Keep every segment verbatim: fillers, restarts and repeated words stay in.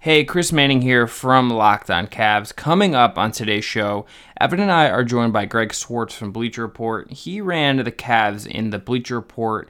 Hey, Chris Manning here from Locked On Cavs. Coming up on today's show, Evan and I are joined by Greg Swartz from Bleacher Report. He ran the Cavs in the Bleacher Report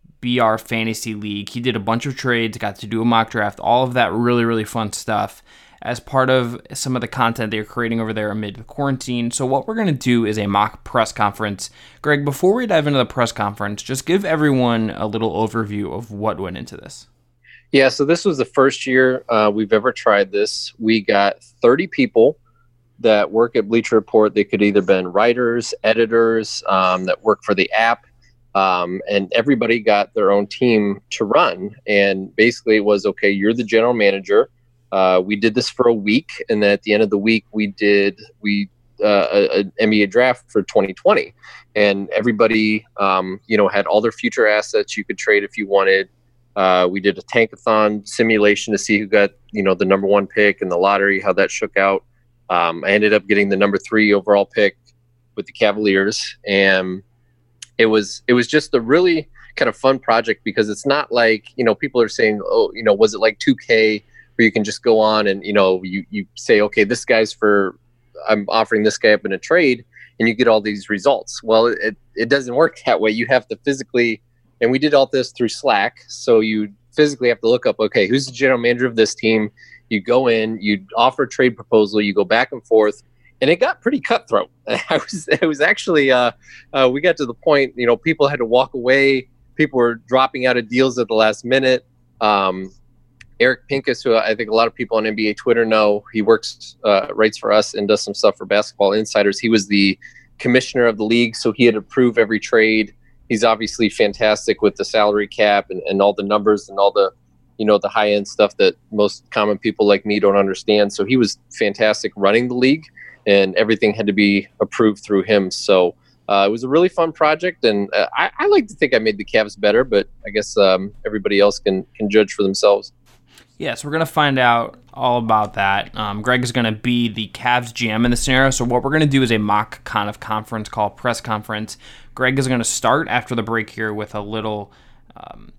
B R Fantasy League. He did a bunch of trades, got to do a mock draft, all of that really, really fun stuff as part of some of the content they're creating over there amid the quarantine. So what we're going to do is a mock press conference. Greg, before we dive into the press conference, just give everyone a little overview of what went into this. Yeah, so this was the first year uh, we've ever tried this. We got thirty people that work at Bleacher Report. They could either been writers, editors um, that work for the app, um, and everybody got their own team to run. And basically it was, okay, you're the general manager. Uh, we did this for a week, and then at the end of the week, we did we uh, an N B A draft for twenty twenty, and everybody um, you know had all their future assets you could trade if you wanted. Uh, we did a tankathon simulation to see who got, you know, the number one pick in the lottery, how that shook out. Um, I ended up getting the number three overall pick with the Cavaliers, and it was it was just a really kind of fun project because it's not like, you know, people are saying, oh, you know, was it like two K where you can just go on and, you know, you you say, okay, this guy's for, I'm offering this guy up in a trade, and you get all these results. Well, it it doesn't work that way. You have to physically. And we did all this through Slack. So you physically have to look up, okay, who's the general manager of this team? You go in, you offer a trade proposal, you go back and forth, and it got pretty cutthroat. I was, it was actually, uh, uh, we got to the point, you know, people had to walk away. People were dropping out of deals at the last minute. Um, Eric Pincus, who I think a lot of people on N B A Twitter know, he works, uh, writes for us and does some stuff for Basketball Insiders. He was the commissioner of the league, so he had to approve every trade. He's obviously fantastic with the salary cap and, and all the numbers and all the, you know, the high end stuff that most common people like me don't understand. So he was fantastic running the league, and everything had to be approved through him. So uh, it was a really fun project, and uh, I, I like to think I made the Cavs better, but I guess um, everybody else can can judge for themselves. Yeah, so we're going to find out all about that. Um, Greg is going to be the Cavs G M in the scenario. So what we're going to do is a mock kind of conference call, press conference. Greg is going to start after the break here with a little um,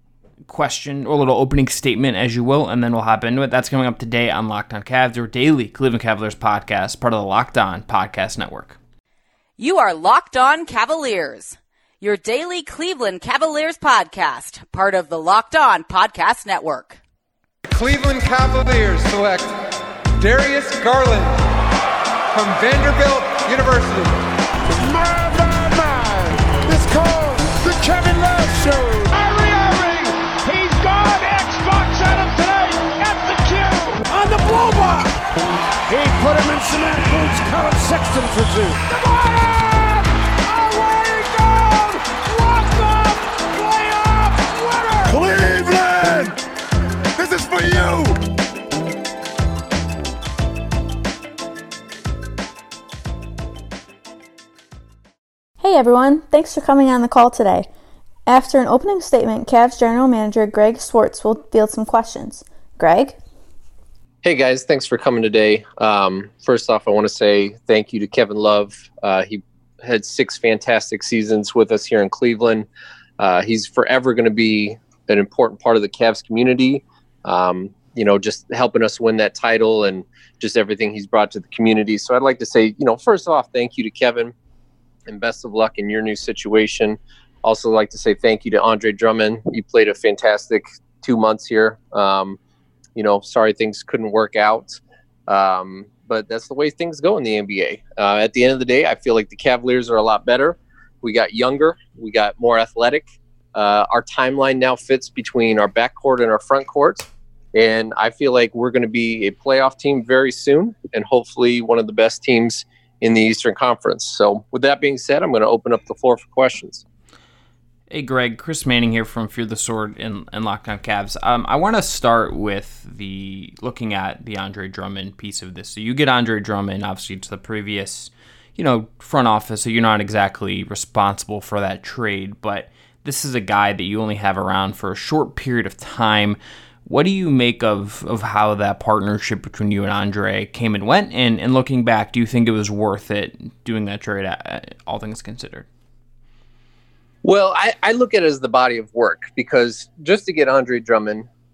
question or a little opening statement, as you will, and then we'll hop into it. That's coming up today on Locked On Cavs, your daily Cleveland Cavaliers podcast, part of the Locked On Podcast Network. You are Locked On Cavaliers, your daily Cleveland Cavaliers podcast, part of the Locked On Podcast Network. Cleveland Cavaliers select Darius Garland from Vanderbilt University. My, my, my. It's called the Kevin Love Show. Kyrie Irving, he's gone. Xbox at him tonight at the cue. On the blow by. He put him in cement boots. Colin Sexton for two. DeMar! Away goes! Walk up! Playoff winner! Cleveland! This is for you! Hey everyone, thanks for coming on the call today. After an opening statement, Cavs General Manager Greg Swartz will field some questions. Greg? Hey guys, thanks for coming today. Um, first off, I want to say thank you to Kevin Love. Uh, he had six fantastic seasons with us here in Cleveland. Uh, he's forever going to be an important part of the Cavs community. Um, you know, just helping us win that title and just everything he's brought to the community. So I'd like to say, you know, first off, thank you to Kevin and best of luck in your new situation. Also like to say thank you to Andre Drummond. You played a fantastic two months here. Um, you know, sorry things couldn't work out. Um, but that's the way things go in the N B A. Uh, at the end of the day, I feel like the Cavaliers are a lot better. We got younger. We got more athletic. Uh, our timeline now fits between our backcourt and our front court. And I feel like we're going to be a playoff team very soon, and hopefully one of the best teams in the Eastern Conference. So with that being said, I'm going to open up the floor for questions. Hey, Greg, Chris Manning here from Fear the Sword and, and Locked On Cavs. Um, I want to start with the looking at the Andre Drummond piece of this. So you get Andre Drummond, obviously, to the previous, you know, front office, so you're not exactly responsible for that trade, but this is a guy that you only have around for a short period of time. What do you make of, of how that partnership between you and Andre came and went? And, and looking back, do you think it was worth it doing that trade, all things considered? Well, I, I look at it as the body of work, because just to get Andre Drummond,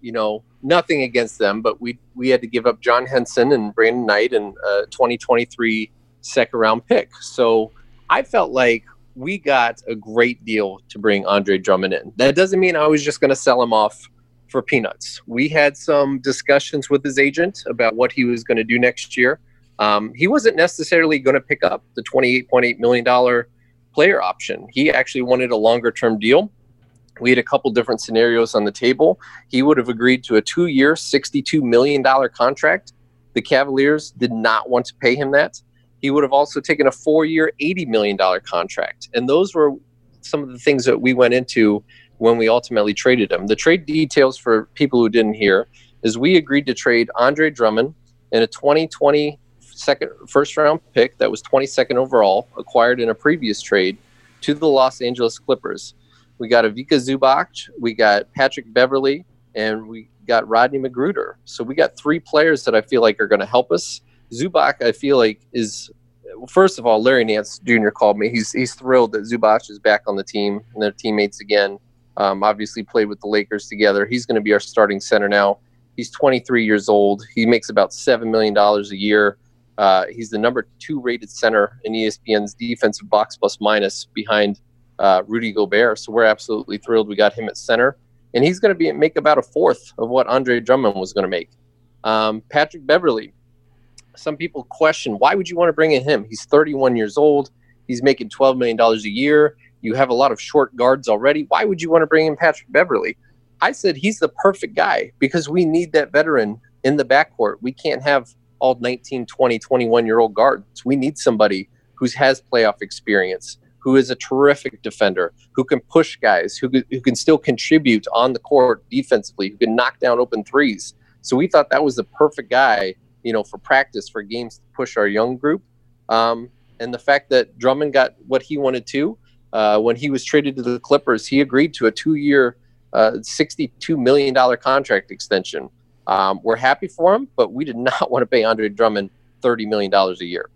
you know, nothing against them, but we we had to give up John Henson and Brandon Knight and a twenty twenty-three second round pick. So I felt like we got a great deal to bring Andre Drummond in. That doesn't mean I was just going to sell him off for peanuts. We had some discussions with his agent about what he was going to do next year. Um, he wasn't necessarily going to pick up the twenty-eight point eight million dollars player option. He actually wanted a longer term deal. We had a couple different scenarios on the table. He would have agreed to a two-year, sixty-two million dollars contract. The Cavaliers did not want to pay him that. He would have also taken a four-year, eighty million dollars contract. And those were some of the things that we went into when we ultimately traded him. The trade details for people who didn't hear is we agreed to trade Andre Drummond in a twenty twenty second first-round pick that was twenty-second overall, acquired in a previous trade, to the Los Angeles Clippers. We got Ivica Zubac, we got Patrick Beverley, and we got Rodney McGruder. So we got three players that I feel like are going to help us. Zubac, I feel like, is, first of all, Larry Nance Junior called me. He's he's thrilled that Zubac is back on the team and they're teammates again. Um, obviously played with the Lakers together. He's going to be our starting center now. He's twenty-three years old. He makes about seven million dollars a year. Uh, he's the number two rated center in E S P N's defensive box plus minus behind uh, Rudy Gobert. So we're absolutely thrilled we got him at center. And he's going to be make about a fourth of what Andre Drummond was going to make. Um, Patrick Beverley. Some people question, why would you want to bring in him? He's thirty-one years old. He's making twelve million dollars a year. You have a lot of short guards already. Why would you want to bring in Patrick Beverley? I said he's the perfect guy because we need that veteran in the backcourt. We can't have all nineteen, twenty, twenty-one-year-old guards. We need somebody who has playoff experience, who is a terrific defender, who can push guys, who, who can still contribute on the court defensively, who can knock down open threes. So we thought that was the perfect guy, you know, for practice, for games to push our young group. Um, and the fact that Drummond got what he wanted to, uh, when he was traded to the Clippers, he agreed to a two-year, uh, sixty-two million dollars contract extension. Um, we're happy for him, but we did not want to pay Andre Drummond thirty million dollars a year.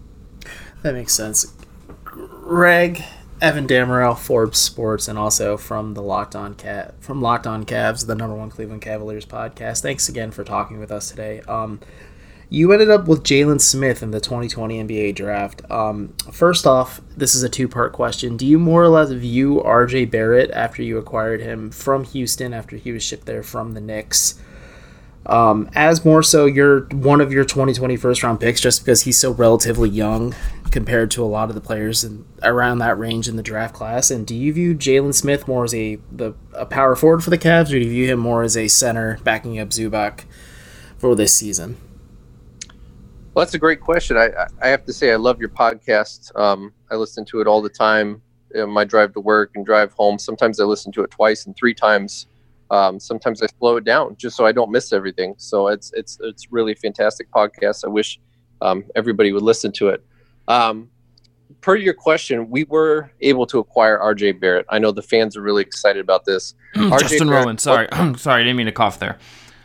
That makes sense. Greg, Evan Dammarell, Forbes Sports, and also from the Locked On Cat from Locked On Cavs, the number one Cleveland Cavaliers podcast. Thanks again for talking with us today. Um, you ended up with Jalen Smith in the twenty twenty N B A draft. Um, first off, this is a two-part question. Do you more or less view R J Barrett after you acquired him from Houston after he was shipped there from the Knicks Um, as more so you're one of your twenty twenty first round picks just because he's so relatively young compared to a lot of the players in, around that range in the draft class? And do you view Jalen Smith more as a the a power forward for the Cavs, or do you view him more as a center backing up Zubac for this season? Well, that's a great question. I, I have to say I love your podcast. Um, I listen to it all the time in my drive to work and drive home. Sometimes I listen to it twice and three times. Um, sometimes I slow it down just so I don't miss everything. So it's it's it's really a fantastic podcast. I wish um, everybody would listen to it. Um, per your question, we were able to acquire R J Barrett. I know the fans are really excited about this. Justin Rowan, sorry, sorry, I didn't mean to cough there.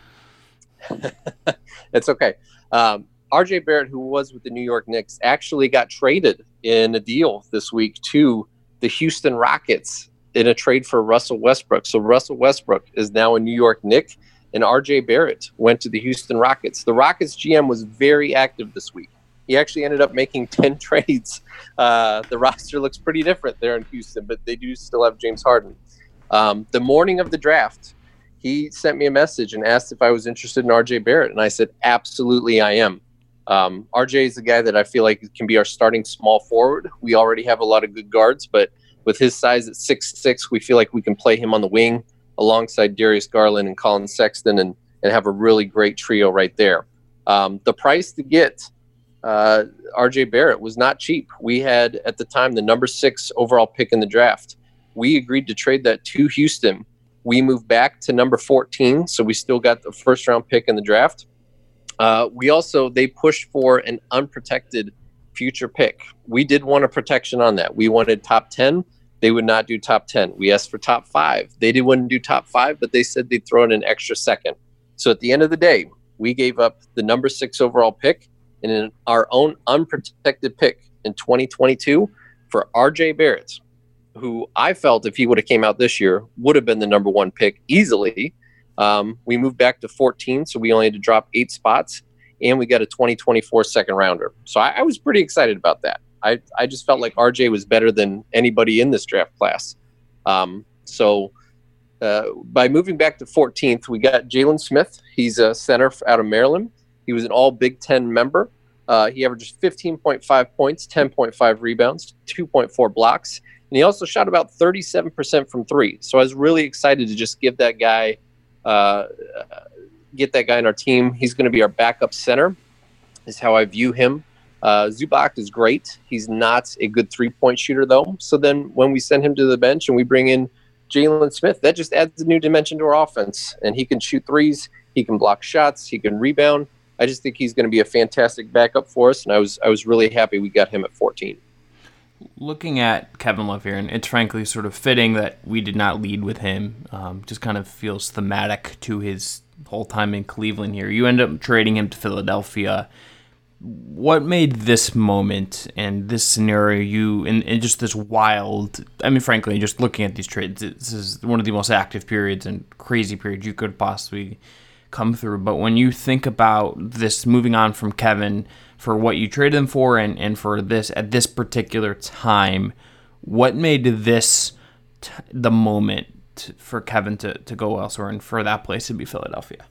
It's okay. Um, R J Barrett, who was with the New York Knicks, actually got traded in a deal this week to the Houston Rockets in a trade for Russell Westbrook. So Russell Westbrook is now a New York Knick, and R J Barrett went to the Houston Rockets. The Rockets G M was very active this week. He actually ended up making ten trades. Uh, the roster looks pretty different there in Houston, but they do still have James Harden. Um, the morning of the draft, he sent me a message and asked if I was interested in R J Barrett, and I said, absolutely I am. Um, R J is the guy that I feel like can be our starting small forward. We already have a lot of good guards, but with his size at six six, we feel like we can play him on the wing alongside Darius Garland and Colin Sexton and, and have a really great trio right there. Um, the price to get uh, R J Barrett was not cheap. We had, at the time, the number six overall pick in the draft. We agreed to trade that to Houston. We moved back to number fourteen, so we still got the first-round pick in the draft. Uh, we also, they pushed for an unprotected future pick. We did want a protection on that. We wanted top ten. They would not do top ten. We asked for top five. They didn't want to do top five, but they said they'd throw in an extra second. So at the end of the day, we gave up the number six overall pick and in our own unprotected pick in twenty twenty-two for R J Barrett, who I felt if he would have came out this year would have been the number one pick easily. Um, we moved back to fourteen, so we only had to drop eight spots, and we got a twenty twenty-four second rounder. So I, I was pretty excited about that. I, I just felt like R J was better than anybody in this draft class. Um, so uh, by moving back to fourteenth, we got Jalen Smith. He's a center out of Maryland. He was an all Big Ten member. Uh, he averaged fifteen point five points, ten point five rebounds, two point four blocks. And he also shot about thirty-seven percent from three. So I was really excited to just give that guy, uh, get that guy in our team. He's going to be our backup center, is how I view him. Uh, Zubac is great. He's not a good three-point shooter, though. So then when we send him to the bench and we bring in Jalen Smith, that just adds a new dimension to our offense. And he can shoot threes. He can block shots. He can rebound. I just think he's going to be a fantastic backup for us, and I was I was really happy we got him at fourteen. Looking at Kevin Love here, and it's frankly sort of fitting that we did not lead with him. Um, just kind of feels thematic to his whole time in Cleveland here. You end up trading him to Philadelphia. What made this moment and this scenario you and, and just this wild, I mean, frankly, just looking at these trades, this is one of the most active periods and crazy periods you could possibly come through. But when you think about this moving on from Kevin for what you traded him for and, and for this at this particular time, what made this t- the moment t- for Kevin to, to go elsewhere and for that place to be Philadelphia?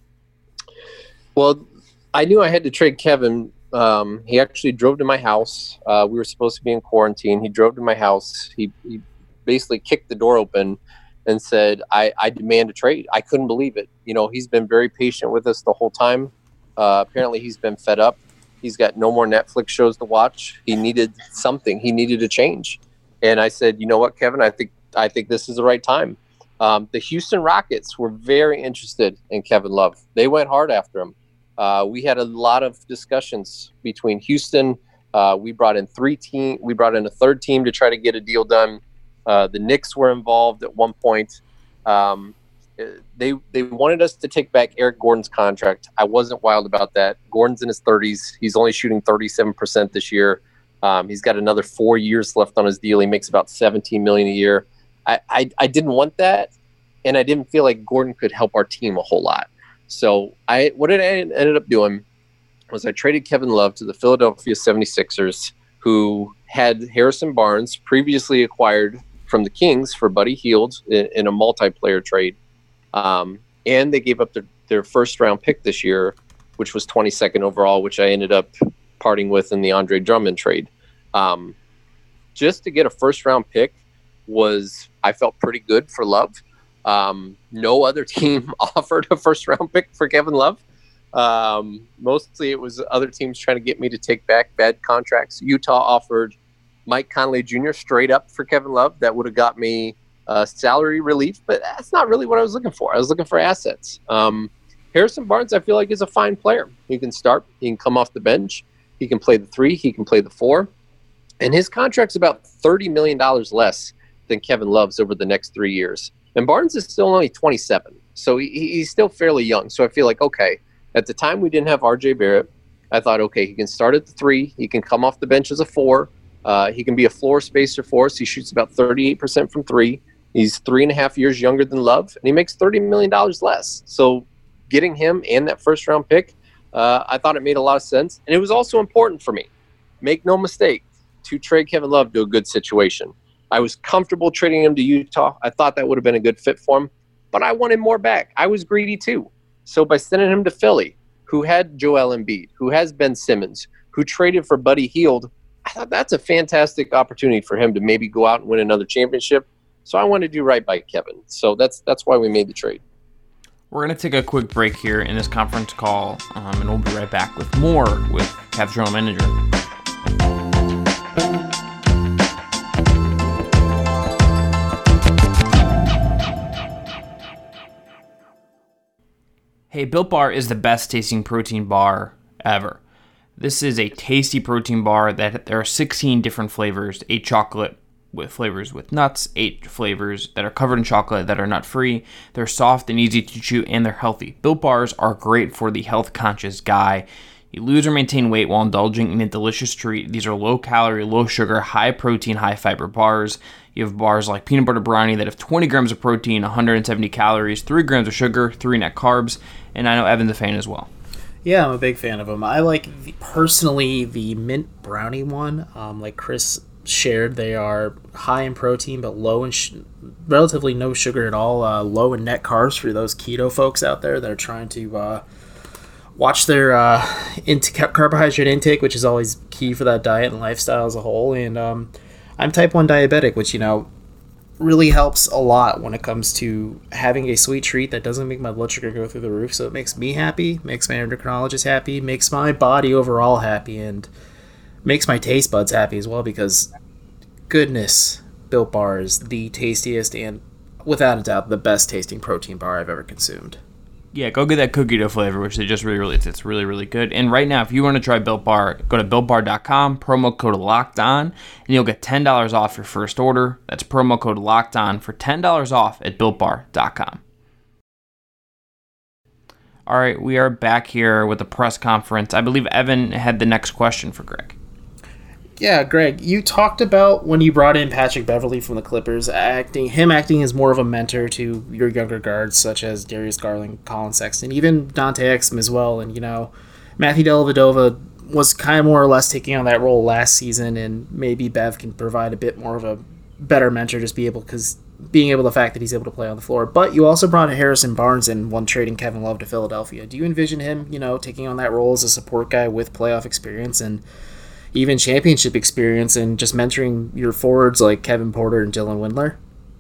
Well, I knew I had to trade Kevin. Um, he actually drove to my house. Uh, we were supposed to be in quarantine. He drove to my house. He, he basically kicked the door open and said, I, I demand a trade. I couldn't believe it. You know, he's been very patient with us the whole time. Uh, apparently he's been fed up. He's got no more Netflix shows to watch. He needed something. He needed a change. And I said, you know what, Kevin, I think, I think this is the right time. Um, the Houston Rockets were very interested in Kevin Love. They went hard after him. Uh, we had a lot of discussions between Houston. Uh, we brought in three team. We brought in a third team to try to get a deal done. Uh, the Knicks were involved at one point. Um, they they wanted us to take back Eric Gordon's contract. I wasn't wild about that. Gordon's in his thirties. He's only shooting thirty-seven percent this year. Um, he's got another four years left on his deal. He makes about seventeen million dollars a year. I, I, I didn't want that, and I didn't feel like Gordon could help our team a whole lot. So I what I ended up doing was I traded Kevin Love to the Philadelphia seventy-sixers, who had Harrison Barnes previously acquired from the Kings for Buddy Hield in, in a multiplayer trade. Um, and they gave up their, their first round pick this year, which was twenty-second overall, which I ended up parting with in the Andre Drummond trade. Um, just to get a first round pick was, I felt pretty good for Love. Um, no other team offered a first round pick for Kevin Love. Um, mostly it was other teams trying to get me to take back bad contracts. Utah offered Mike Conley Junior straight up for Kevin Love. That would have got me uh, salary relief, but that's not really what I was looking for. I was looking for assets. Um, Harrison Barnes, I feel like, is a fine player. He can start. He can come off the bench. He can play the three. He can play the four. And his contract's about thirty million dollars less than Kevin Love's over the next three years. And Barnes is still only twenty-seven, so he, he's still fairly young. So I feel like, okay, at the time we didn't have R J Barrett, I thought, okay, he can start at the three. He can come off the bench as a four. Uh, he can be a floor spacer for us. He shoots about thirty-eight percent from three. He's three and a half years younger than Love, and he makes thirty million dollars less. So getting him and that first-round pick, uh, I thought it made a lot of sense. And it was also important for me, make no mistake, to trade Kevin Love to a good situation. I was comfortable trading him to Utah. I thought that would have been a good fit for him, but I wanted more back. I was greedy too. So by sending him to Philly, who had Joel Embiid, who has Ben Simmons, who traded for Buddy Hield, I thought that's a fantastic opportunity for him to maybe go out and win another championship. So I wanted to do right by Kevin. So that's that's why we made the trade. We're going to take a quick break here in this conference call, um, and we'll be right back with more with Cavs General Manager. Hey, Built Bar is the best tasting protein bar ever. This is a tasty protein bar that there are sixteen different flavors, eight chocolate with flavors with nuts, eight flavors that are covered in chocolate that are nut-free. They're soft and easy to chew, and they're healthy. Built Bars are great for the health-conscious guy. You lose or maintain weight while indulging in a delicious treat. These are low-calorie, low-sugar, high-protein, high-fiber bars. You have bars like peanut butter brownie that have twenty grams of protein, one hundred seventy calories, three grams of sugar, three net carbs, and I know Evan's a fan as well. Yeah, I'm a big fan of them. I like, the, personally, the mint brownie one. Um, like Chris shared, they are high in protein but low in sh- relatively no sugar at all, uh, low in net carbs for those keto folks out there that are trying to uh, watch their uh, int- carbohydrate intake, which is always key for that diet and lifestyle as a whole. And um, I'm type one diabetic, which, you know, really helps a lot when it comes to having a sweet treat that doesn't make my blood sugar go through the roof. So it makes me happy, makes my endocrinologist happy, makes my body overall happy, and makes my taste buds happy as well, because goodness, Built Bar is the tastiest and without a doubt the best tasting protein bar I've ever consumed. Yeah, go get that cookie dough flavor, which they just really, really, it's really, really good. And right now, if you want to try Built Bar, go to built bar dot com, promo code Locked On, and you'll get ten dollars off your first order. That's promo code Locked On for ten dollars off at built bar dot com. All right, we are back here with the press conference. I believe Evan had the next question for Greg. Yeah, Greg, you talked about when you brought in Patrick Beverley from the Clippers, acting him acting as more of a mentor to your younger guards, such as Darius Garland, Colin Sexton, even Dante Exum as well. And, you know, Matthew Dellavedova was kind of more or less taking on that role last season, and maybe Bev can provide a bit more of a better mentor, just be able, because being able, the fact that he's able to play on the floor. But you also brought in Harrison Barnes in when trading Kevin Love to Philadelphia. Do you envision him, you know, taking on that role as a support guy with playoff experience and even championship experience, and just mentoring your forwards like Kevin Porter and Dylan Windler?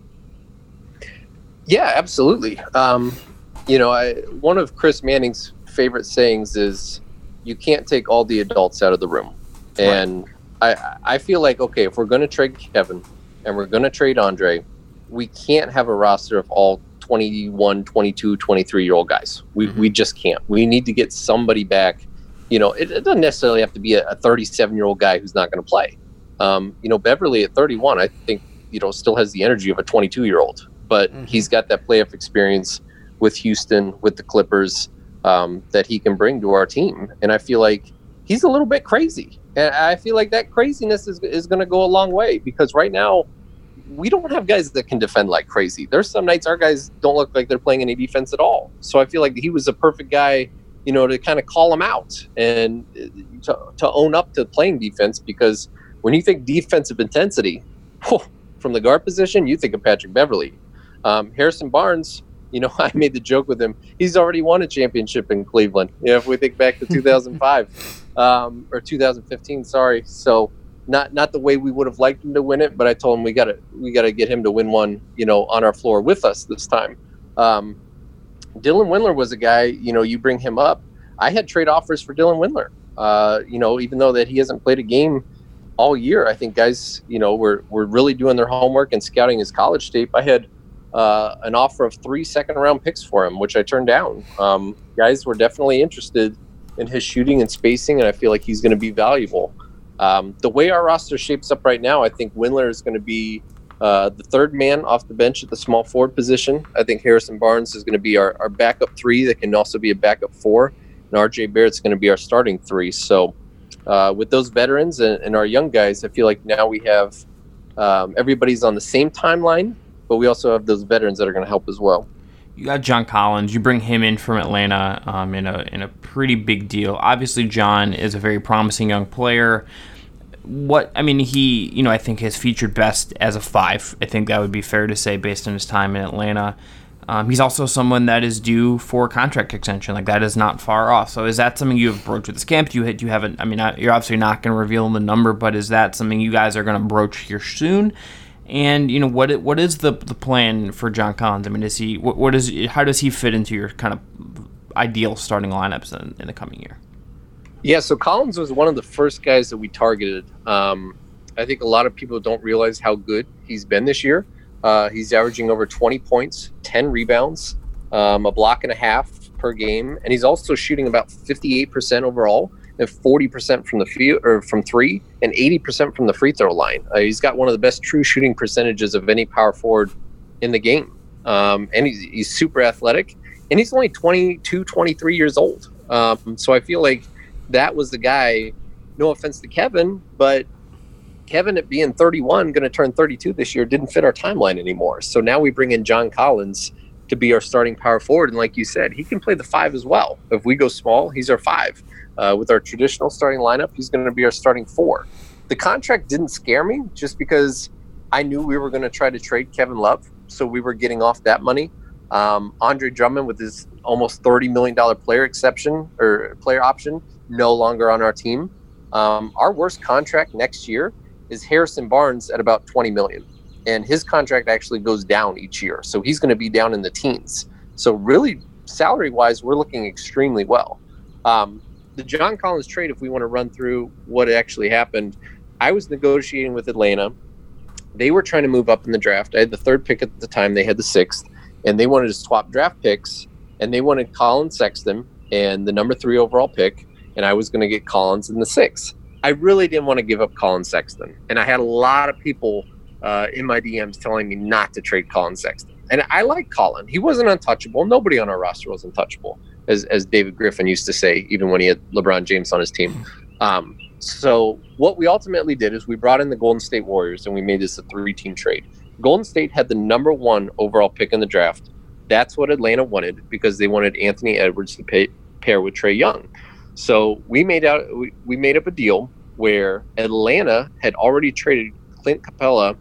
Yeah, absolutely. Um, you know, I, one of Chris Manning's favorite sayings is, you can't take all the adults out of the room. And right. I, I feel like, okay, if we're going to trade Kevin and we're going to trade Andre, we can't have a roster of all twenty-one, twenty-two, twenty-three-year-old guys. We mm-hmm. we just can't. We need to get somebody back. You know, it, it doesn't necessarily have to be a, a thirty-seven-year-old guy who's not going to play. Um, you know, Beverley at thirty-one, I think, you know, still has the energy of a twenty-two-year-old. But mm-hmm. he's got that playoff experience with Houston, with the Clippers, um, that he can bring to our team. And I feel like he's a little bit crazy. And I feel like that craziness is, is going to go a long way, because right now we don't have guys that can defend like crazy. There's some nights our guys don't look like they're playing any defense at all. So I feel like he was a perfect guy, you know, to kind of call him out and to, to own up to playing defense, because when you think defensive intensity, whew, from the guard position, you think of Patrick Beverley. Um, Harrison Barnes, you know, I made the joke with him. He's already won a championship in Cleveland. You know, if we think back to two thousand five um, or two thousand fifteen, sorry. So not not the way we would have liked him to win it, but I told him we got to we got to get him to win one, you know, on our floor with us this time. Um, Dylan Windler was a guy, you know, you bring him up. I had trade offers for Dylan Windler. Uh, you know, even though that he hasn't played a game all year, I think guys, you know, were were really doing their homework and scouting his college tape. I had uh, an offer of three second round picks for him, which I turned down. Um, guys were definitely interested in his shooting and spacing, and I feel like he's going to be valuable. Um, the way our roster shapes up right now, I think Windler is going to be uh, the third man off the bench at the small forward position. I think Harrison Barnes is going to be our, our backup three that can also be a backup four, and R J Barrett's going to be our starting three. So uh, with those veterans and, and our young guys, I feel like now we have um, everybody's on the same timeline, but we also have those veterans that are going to help as well. You got John Collins. You bring him in from Atlanta um, in a in a pretty big deal. Obviously, John is a very promising young player. What I mean, he you know I think has featured best as a five. I think that would be fair to say based on his time in Atlanta. Um, he's also someone that is due for a contract extension. Like, that is not far off. So is that something you have broached with this camp? Do you do you have a, I mean, you're obviously not going to reveal the number, but is that something you guys are going to broach here soon? And, you know, what what is the the plan for John Collins? I mean, is he what, what is how does he fit into your kind of ideal starting lineups in, in the coming year? Yeah, so Collins was one of the first guys that we targeted. Um, I think a lot of people don't realize how good he's been this year. Uh, he's averaging over twenty points, ten rebounds, um, a block and a half per game, and he's also shooting about fifty-eight percent overall, and forty percent from the field or from three, and eighty percent from the free throw line. Uh, he's got one of the best true shooting percentages of any power forward in the game, um, and he's, he's super athletic, and he's only twenty-two, twenty-three years old. Um, so I feel like that was the guy, no offense to Kevin, but Kevin at being thirty-one, going to turn thirty-two this year, didn't fit our timeline anymore. So now we bring in John Collins to be our starting power forward. And like you said, he can play the five as well. If we go small, he's our five. Uh, with our traditional starting lineup, he's going to be our starting four. The contract didn't scare me just because I knew we were going to try to trade Kevin Love. So we were getting off that money. Um, Andre Drummond with his almost thirty million dollars player exception or player option, no longer on our team. Um, our worst contract next year is Harrison Barnes at about twenty million dollars. And his contract actually goes down each year. So he's going to be down in the teens. So really, salary-wise, we're looking extremely well. Um, the John Collins trade, if we want to run through what actually happened, I was negotiating with Atlanta. They were trying to move up in the draft. I had the third pick at the time. They had the sixth. And they wanted to swap draft picks. And they wanted Colin Sexton and the number three overall pick. And I was going to get Collins in the sixth. I really didn't want to give up Colin Sexton. And I had a lot of people uh, in my D Ms telling me not to trade Colin Sexton. And I like Colin. He wasn't untouchable. Nobody on our roster was untouchable, as, as David Griffin used to say, even when he had LeBron James on his team. Um, so what we ultimately did is we brought in the Golden State Warriors, and we made this a three-team trade. Golden State had the number one overall pick in the draft. That's what Atlanta wanted because they wanted Anthony Edwards to pay, pair with Trae Young. So we made out we, we made up a deal where Atlanta had already traded Clint Capella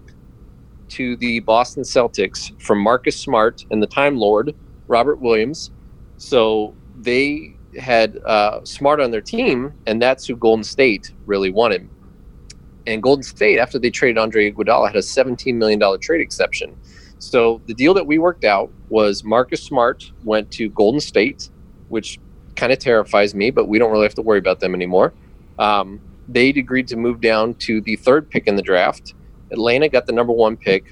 to the Boston Celtics from Marcus Smart and the Time Lord Robert Williams. So they had uh, Smart on their team, and that's who Golden State really wanted. And Golden State, after they traded Andre Iguodala, had a seventeen million dollars trade exception. So the deal that we worked out was Marcus Smart went to Golden State, which kind of terrifies me, but we don't really have to worry about them anymore. Um, they'd agreed to move down to the third pick in the draft. Atlanta got the number one pick.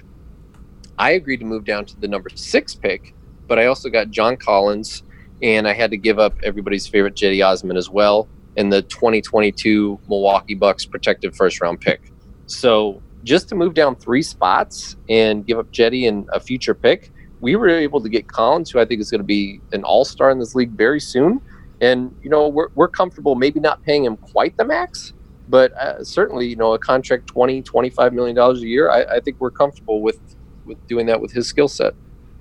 I agreed to move down to the number six pick, but I also got John Collins, and I had to give up everybody's favorite Cedi Osman as well, and the twenty twenty-two Milwaukee Bucks protected first round pick. So just to move down three spots and give up Cedi and a future pick, we were able to get Collins, who I think is going to be an all-star in this league very soon. And, you know, we're we're comfortable maybe not paying him quite the max, but uh, certainly, you know, a contract twenty, twenty-five million dollars a year, I, I think we're comfortable with, with doing that with his skill set.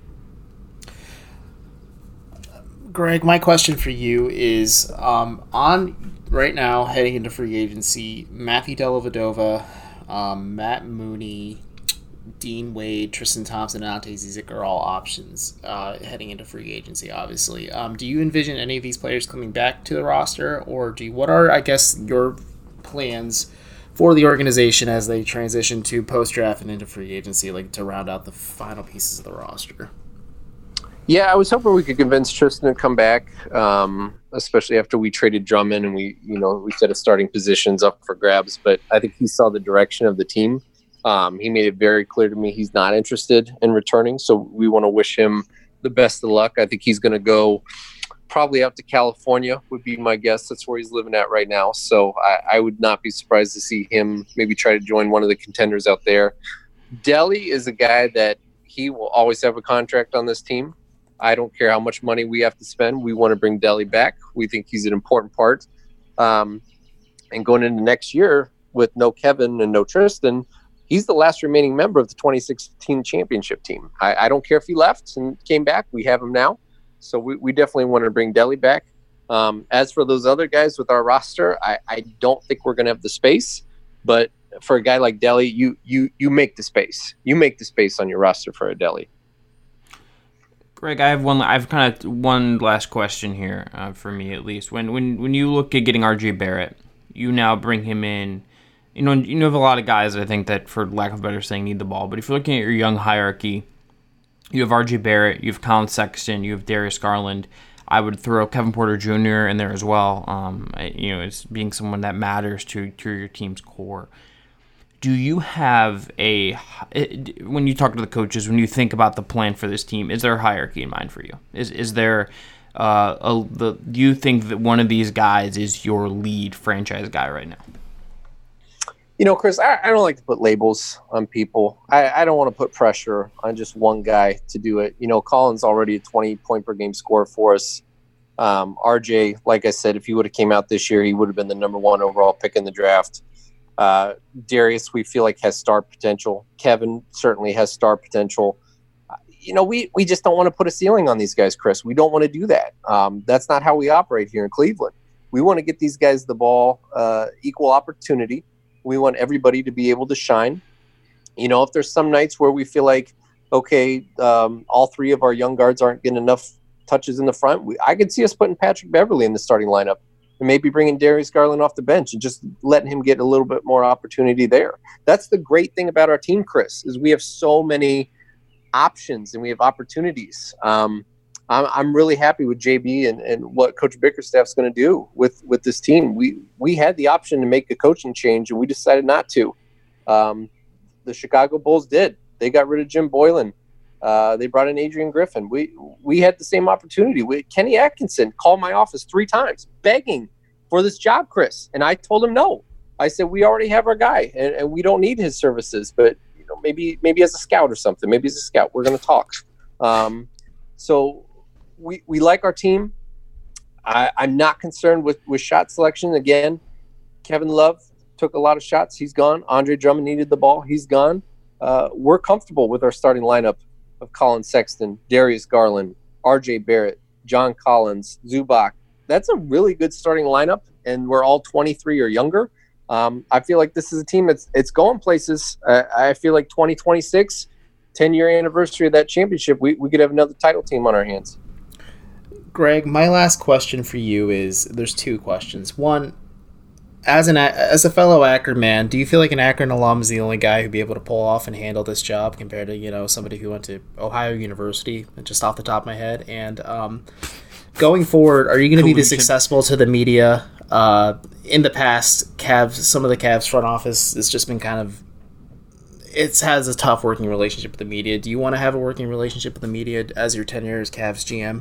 Greg, my question for you is um, on right now, heading into free agency, Matthew Dellavedova, um, Matt Mooney, Dean Wade, Tristan Thompson, and Ante Zizic are all options uh, heading into free agency, obviously. Um, do you envision any of these players coming back to the roster, or do you, what are, I guess, your plans for the organization as they transition to post-draft and into free agency, like to round out the final pieces of the roster? Yeah, I was hoping we could convince Tristan to come back, um, especially after we traded Drummond and we, you know, we set a starting positions up for grabs. But I think he saw the direction of the team. Um, he made it very clear to me he's not interested in returning. So we want to wish him the best of luck. I think he's going to go probably out to California would be my guess. That's where he's living at right now. So I, I would not be surprised to see him maybe try to join one of the contenders out there. Delly is a guy that he will always have a contract on this team. I don't care how much money we have to spend. We want to bring Delly back. We think he's an important part. Um, and going into next year with no Kevin and no Tristan, he's the last remaining member of the twenty sixteen championship team. I, I don't care if he left and came back. We have him now. So we, we definitely want to bring Delly back. Um, as for those other guys with our roster, I, I don't think we're going to have the space. But for a guy like Delly, you you you make the space. You make the space on your roster for a Delly. Greg, I have one. I've kind of one last question here uh, for me at least. When when when you look at getting R J Barrett, you now bring him in. You know, you have a lot of guys, I think, that, for lack of a better saying, need the ball. But if you're looking at your young hierarchy, you have R J Barrett, you have Colin Sexton, you have Darius Garland. I would throw Kevin Porter Junior in there as well. Um, you know, as being someone that matters to to your team's core. Do you have a, when you talk to the coaches, when you think about the plan for this team, is there a hierarchy in mind for you? Is is there, uh, a, the, do you think that one of these guys is your lead franchise guy right now? You know, Chris, I, I don't like to put labels on people. I, I don't want to put pressure on just one guy to do it. You know, Colin's already a twenty point per game scorer for us. Um, R J, like I said, if he would have came out this year, he would have been the number one overall pick in the draft. Uh, Darius, we feel like has star potential. Kevin certainly has star potential. Uh, you know, we we just don't want to put a ceiling on these guys, Chris. We don't want to do that. Um, that's not how we operate here in Cleveland. We want to get these guys the ball, uh, equal opportunity. We want everybody to be able to shine. You know, if there's some nights where we feel like, okay, um, all three of our young guards aren't getting enough touches in the front, we, I could see us putting Patrick Beverly in the starting lineup and maybe bringing Darius Garland off the bench and just letting him get a little bit more opportunity there. That's the great thing about our team, Chris, is we have so many options and we have opportunities. Um, I'm, I'm really happy with J B and, and what Coach Bickerstaff's going to do with, with this team. We we had the option to make a coaching change and we decided not to. Um, the Chicago Bulls did. They got rid of Jim Boylan. Uh, they brought in Adrian Griffin. We we had the same opportunity. We, Kenny Atkinson called my office three times begging for this job, Chris. And I told him no. I said, we already have our guy and, and we don't need his services. But you know, maybe maybe as a scout or something, maybe as a scout, we're going to talk. Um, so we we like our team. I, I'm not concerned with, with shot selection. Again, Kevin Love took a lot of shots. He's gone. Andre Drummond needed the ball. He's gone. Uh, we're comfortable with our starting lineup of Colin Sexton, Darius Garland, R J Barrett, John Collins, Zubac. That's a really good starting lineup, and we're all twenty-three or younger. Um, I feel like this is a team that's it's going places. Uh, I feel like twenty twenty-six, ten-year anniversary of that championship, we, we could have another title team on our hands. Greg, my last question for you is, there's two questions. One, As an as a fellow Akron man, do you feel like an Akron alum is the only guy who'd be able to pull off and handle this job compared to, you know, somebody who went to Ohio University, just off the top of my head? And um, going forward, are you going to be this accessible to the media? Uh, in the past, Cavs, some of the Cavs front office has just been kind of, it has a tough working relationship with the media. Do you want to have a working relationship with the media as your tenure as Cavs G M?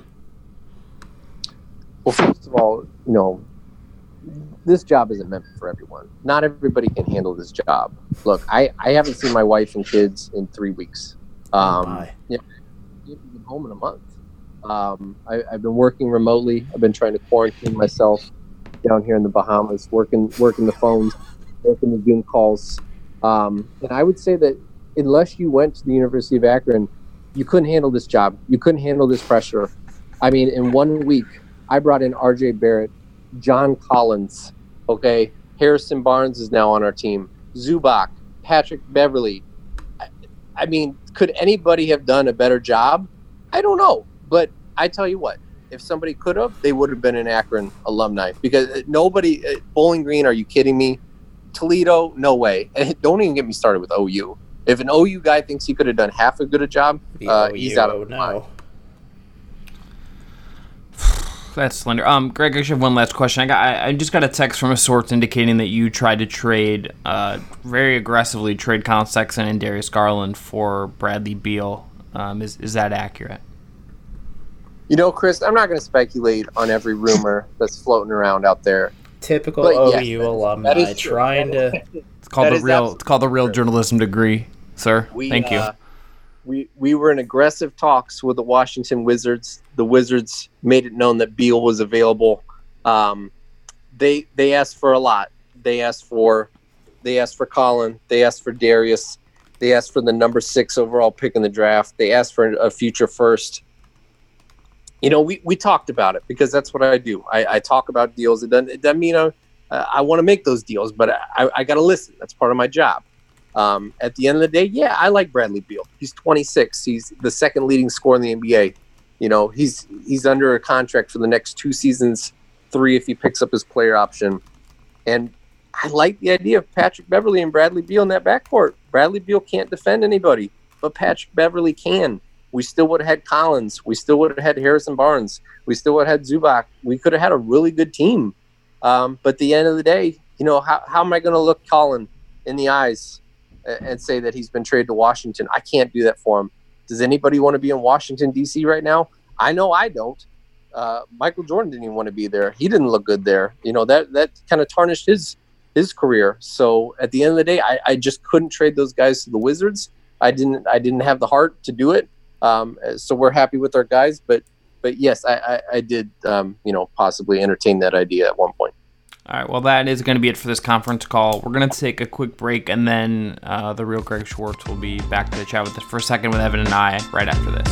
Well, first of all, you know, this job isn't meant for everyone. Not everybody can handle this job. Look, I, I haven't seen my wife and kids in three weeks. Um, oh you know, I've been home in a month. Um, I, I've been working remotely. I've been trying to quarantine myself down here in the Bahamas, working working the phones, working the Zoom calls. Um, and I would say that unless you went to the University of Akron, you couldn't handle this job. You couldn't handle this pressure. I mean, in one week, I brought in R J Barrett, John Collins, okay, Harrison Barnes is now on our team, Zubac, Patrick Beverly. I, I mean, could anybody have done a better job? I don't know. But I tell you what, if somebody could have, they would have been an Akron alumni. Because nobody, uh, Bowling Green, are you kidding me? Toledo, no way. And don't even get me started with O U. If an O U guy thinks he could have done half a good a job, uh, he's out of line. That's slender. Um, Greg, I actually have one last question. I got, I, I just got a text from a source indicating that you tried to trade, uh, very aggressively trade Colin Sexton and Darius Garland for Bradley Beal. Um, is is that accurate? You know, Chris, I'm not going to speculate on every rumor that's floating around out there. Typical But O U yes, that- alumni that is true. trying to. It's called That the is real. It's called the real true. journalism degree, sir. We, Thank you. uh, we we were in aggressive talks with the Washington Wizards. The Wizards made it known that Beal was available. Um, they they asked for a lot. They asked for they asked for Colin. They asked for Darius. They asked for the number six overall pick in the draft. They asked for a future first. You know, we, we talked about it because that's what I do. I, I talk about deals. It doesn't, it doesn't mean I, I want to make those deals, but I, I got to listen. That's part of my job. Um, at the end of the day, yeah, I like Bradley Beal. He's twenty-six. He's the second leading scorer in the N B A. You know, he's he's under a contract for the next two seasons, three if he picks up his player option. And I like the idea of Patrick Beverly and Bradley Beal in that backcourt. Bradley Beal can't defend anybody, but Patrick Beverly can. We still would have had Collins. We still would have had Harrison Barnes. We still would have had Zubac. We could have had a really good team. Um, but at the end of the day, you know, how, how am I going to look Colin in the eyes and say that he's been traded to Washington? I can't do that for him. Does anybody want to be in Washington, D C right now? I know I don't. Uh, Michael Jordan didn't even want to be there. He didn't look good there. You know, that that kind of tarnished his his career. So at the end of the day, I, I just couldn't trade those guys to the Wizards. I didn't I didn't have the heart to do it. Um, so we're happy with our guys. But but yes, I, I, I did, um, you know, possibly entertain that idea at one point. All right, well, that is going to be it for this conference call. We're going to take a quick break, and then uh, the real Greg Schwartz will be back to chat with us for a second with Evan and I right after this.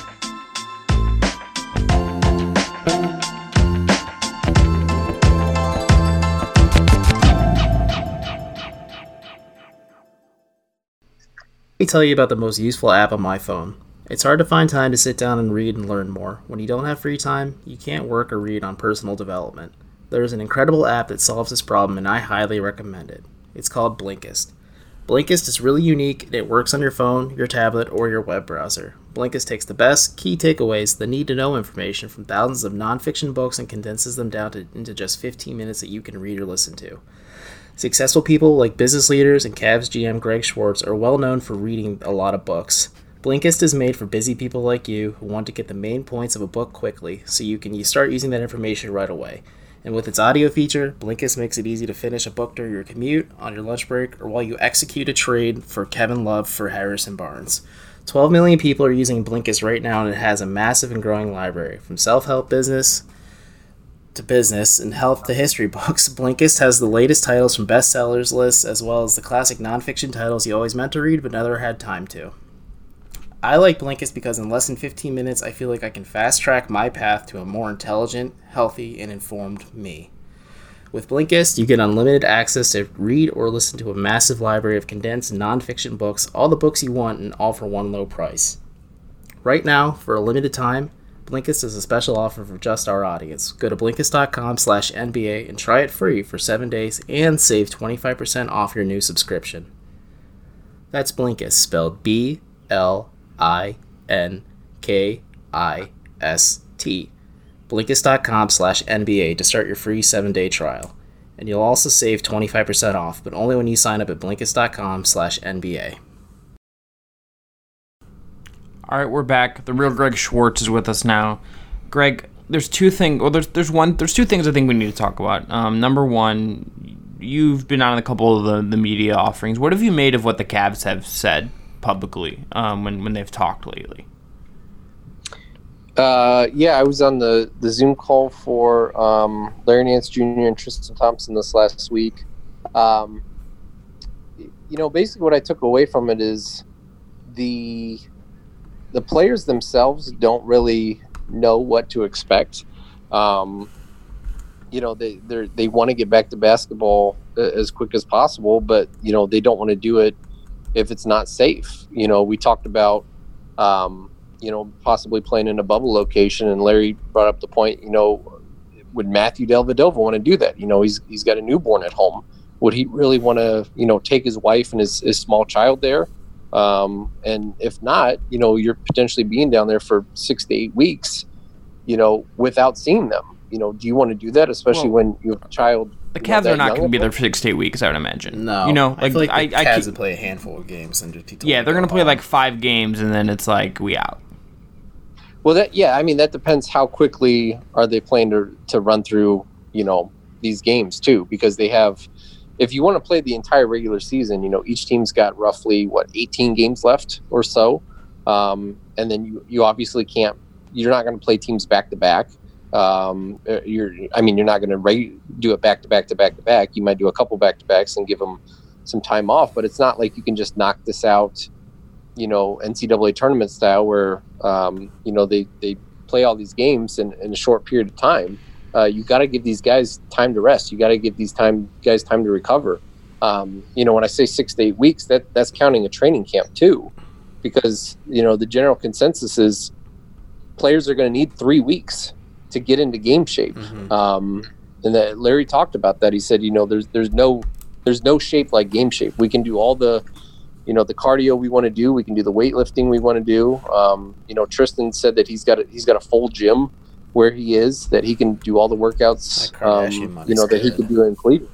Let me tell you about the most useful app on my phone. It's hard to find time to sit down and read and learn more. When you don't have free time, you can't work or read on personal development. There's an incredible app that solves this problem, and I highly recommend it. It's called Blinkist. Blinkist is really unique, and it works on your phone, your tablet, or your web browser. Blinkist takes the best key takeaways, the need-to-know information from thousands of nonfiction books and condenses them down to, into just fifteen minutes that you can read or listen to. Successful people like business leaders and Cavs G M Greg Schwartz are well known for reading a lot of books. Blinkist is made for busy people like you who want to get the main points of a book quickly, so you can start using that information right away. And with its audio feature, Blinkist makes it easy to finish a book during your commute, on your lunch break, or while you execute a trade for Kevin Love for Harrison Barnes. twelve million people are using Blinkist right now, and it has a massive and growing library. From self-help business to business and health to history books, Blinkist has the latest titles from bestsellers lists, as well as the classic nonfiction titles you always meant to read but never had time to. I like Blinkist because in less than fifteen minutes, I feel like I can fast-track my path to a more intelligent, healthy, and informed me. With Blinkist, you get unlimited access to read or listen to a massive library of condensed nonfiction books, all the books you want, and all for one low price. Right now, for a limited time, Blinkist is a special offer for just our audience. Go to Blinkist.com slash NBA and try it free for seven days and save twenty-five percent off your new subscription. That's Blinkist, spelled B L I N K I S T. Blinkist.com slash NBA to start your free seven-day trial. And you'll also save twenty-five percent off, but only when you sign up at Blinkist.com slash NBA. All right, we're back. The real Greg Schwartz is with us now. Greg, there's two things. Well, there's there's one. There's two things I think we need to talk about. Um, number one, you've been on a couple of the, the media offerings. What have you made of what the Cavs have said publicly um, when when they've talked lately? Uh, yeah, I was on the, the Zoom call for um, Larry Nance Junior and Tristan Thompson this last week. Um, you know, basically what I took away from it is the the players themselves don't really know what to expect. Um, you know, they they they want to get back to basketball as quick as possible, but you know they don't want to do it if it's not safe. You know, we talked about um, you know possibly playing in a bubble location, and Larry brought up the point. You know, would Matthew Dellavedova want to do that? You know, he's he's got a newborn at home. Would he really want to you know take his wife and his, his small child there? Um, and if not, you know, you're potentially being down there for six to eight weeks, you know, without seeing them. You know, do you want to do that, especially well, when you have a child? The Cavs know, are not going to be there for six to eight weeks, I would imagine. No, you know, like, I feel like I, the I, Cavs I, would play a handful of games and just yeah, they're going to play like five games, and then it's like we out. Well, that yeah, I mean that depends how quickly are they planning to to run through you know these games too, because they have. If you want to play the entire regular season, you know, each team's got roughly, what, eighteen games left or so. Um, and then you, you obviously can't, you're not going to play teams back to back. Um, you're, I mean, you're not going to re- do it back to back to back to back. You might do a couple back to backs and give them some time off, but it's not like you can just knock this out, you know, N C double A tournament style where, um, you know, they, they play all these games in, in a short period of time. Uh, you got to give these guys time to rest. You got to give these time guys time to recover. Um, you know, when I say six to eight weeks, that that's counting a training camp too, because you know the general consensus is players are going to need three weeks to get into game shape. Mm-hmm. Um, and that Larry talked about that. He said, you know, there's there's no there's no shape like game shape. We can do all the, you know, the cardio we want to do. We can do the weightlifting we want to do. Um, you know, Tristan said that he's got a, he's got a full gym where he is, that he can do all the workouts, um, you know, that he could do in Cleveland.